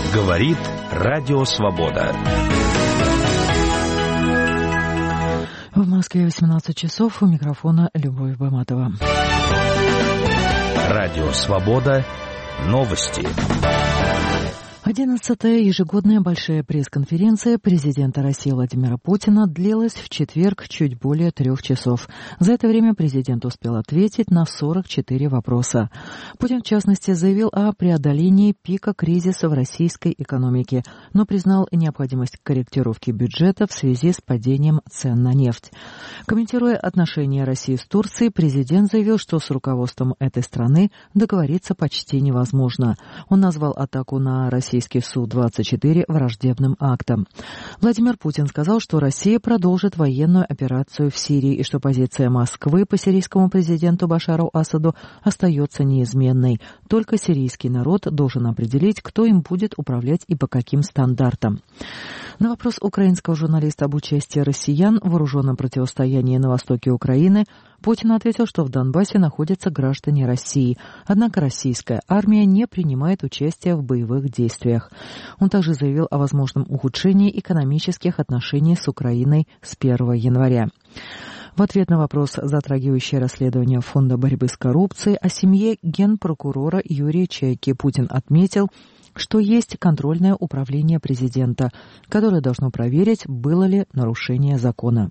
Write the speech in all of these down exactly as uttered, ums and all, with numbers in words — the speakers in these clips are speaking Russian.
Говорит Радио Свобода. В Москве восемнадцать часов. У микрофона Любовь Баматова. Радио Свобода. Новости. Одиннадцатая ежегодная большая пресс-конференция президента России Владимира Путина длилась в четверг чуть более трех часов. За это время президент успел ответить на сорок четыре вопроса. Путин, в частности, заявил о преодолении пика кризиса в российской экономике, но признал необходимость корректировки бюджета в связи с падением цен на нефть. Комментируя отношения России с Турцией, президент заявил, что с руководством этой страны договориться почти невозможно. Он назвал атаку на Россию Су двадцать четыре враждебным актом. Владимир Путин сказал, что Россия продолжит военную операцию в Сирии и что позиция Москвы по сирийскому президенту Башару Асаду остается неизменной. Только сирийский народ должен определить, кто им будет управлять и по каким стандартам. На вопрос украинского журналиста об участии россиян в вооруженном противостоянии на востоке Украины Путин ответил, что в Донбассе находятся граждане России, однако российская армия не принимает участия в боевых действиях. Он также заявил о возможном ухудшении экономических отношений с Украиной с первого января. В ответ на вопрос, затрагивающий расследование Фонда борьбы с коррупцией, о семье генпрокурора Юрия Чайки, Путин отметил, что есть контрольное управление президента, которое должно проверить, было ли нарушение закона.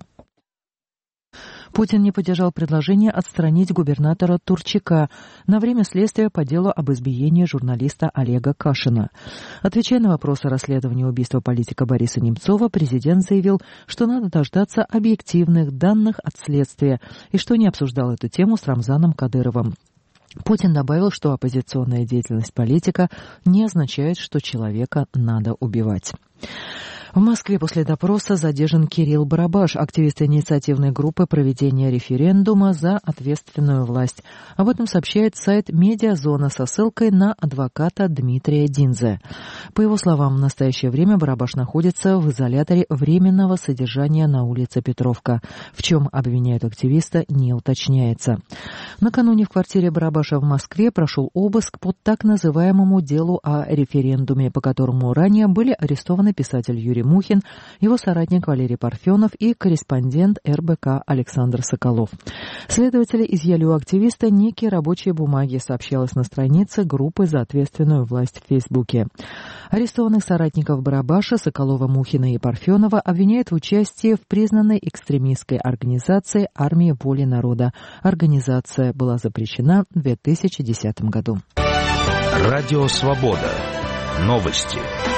Путин не поддержал предложение отстранить губернатора Турчака на время следствия по делу об избиении журналиста Олега Кашина. Отвечая на вопрос о расследовании убийства политика Бориса Немцова, президент заявил, что надо дождаться объективных данных от следствия и что не обсуждал эту тему с Рамзаном Кадыровым. Путин добавил, что оппозиционная деятельность политика не означает, что человека надо убивать. В Москве после допроса задержан Кирилл Барабаш, активист инициативной группы проведения референдума за ответственную власть. Об этом сообщает сайт «Медиазона» со ссылкой на адвоката Дмитрия Динзе. По его словам, в настоящее время Барабаш находится в изоляторе временного содержания на улице Петровка. В чем обвиняют активиста, не уточняется. Накануне в квартире Барабаша в Москве прошел обыск по так называемому делу о референдуме, по которому ранее были арестованы писатель Юрий Мухин, его соратник Валерий Парфенов и корреспондент эр бэ ка Александр Соколов. Следователи изъяли у активиста некие рабочие бумаги, сообщалось на странице группы «За ответственную власть» в Фейсбуке. Арестованных соратников Барабаша, Соколова, Мухина и Парфенова обвиняют в участии в признанной экстремистской организации «Армия воли народа». Организация была запрещена в две тысячи десятом году. Радио Свобода. Новости.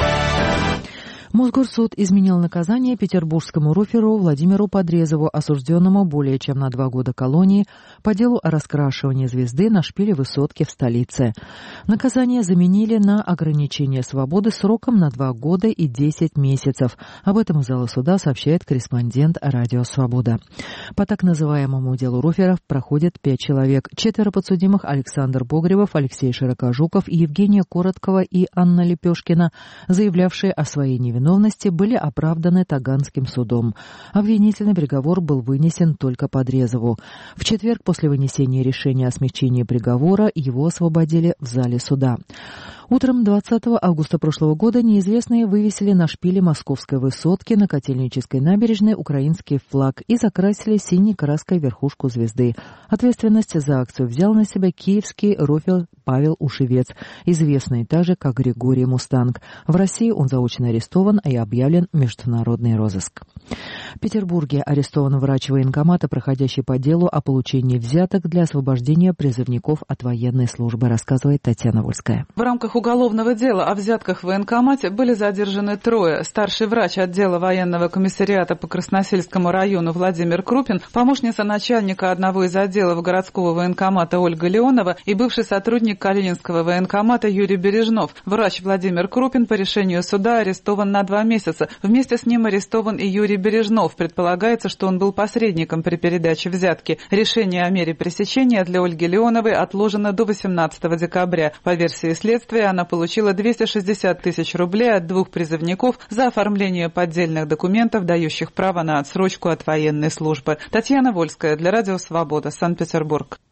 Мосгорсуд изменил наказание петербургскому руферу Владимиру Подрезову, осужденному более чем на два года колонии по делу о раскрашивании звезды на шпиле высотки в столице. Наказание заменили на ограничение свободы сроком на два года и десять месяцев. Об этом из зала суда сообщает корреспондент Радио Свобода. По так называемому делу руферов проходит пять человек. Четверо подсудимых — Александр Богребов, Алексей Широкожуков, Евгения Короткова и Анна Лепешкина, заявлявшие о своей невиновности, были оправданы Таганским судом. Обвинительный приговор был вынесен только Подрезову. В четверг после вынесения решения о смягчении приговора его освободили в зале суда. Утром двадцатого августа прошлого года неизвестные вывесили на шпиле московской высотки на Котельнической набережной украинский флаг и закрасили синей краской верхушку звезды. Ответственность за акцию взял на себя киевский руфер Павел Ушевец, известный также как Григорий Мустанг. В России он заочно арестован и объявлен в международный розыск. В Петербурге арестован врач военкомата, проходящий по делу о получении взяток для освобождения призывников от военной службы, рассказывает Татьяна Вольская. В рамках уголовного дела о взятках в военкомате были задержаны трое. Старший врач отдела военного комиссариата по Красносельскому району Владимир Крупин, помощница начальника одного из отделов городского военкомата Ольга Леонова и бывший сотрудник Калининского военкомата Юрий Бережнов. Врач Владимир Крупин по решению суда арестован на два месяца. Вместе с ним арестован и Юрий Бережнов. Предполагается, что он был посредником при передаче взятки. Решение о мере пресечения для Ольги Леоновой отложено до восемнадцатого декабря. По версии следствия, она получила двести шестьдесят тысяч рублей от двух призывников за оформление поддельных документов, дающих право на отсрочку от военной службы. Татьяна Вольская для Радио Свобода, Санкт-Петербург.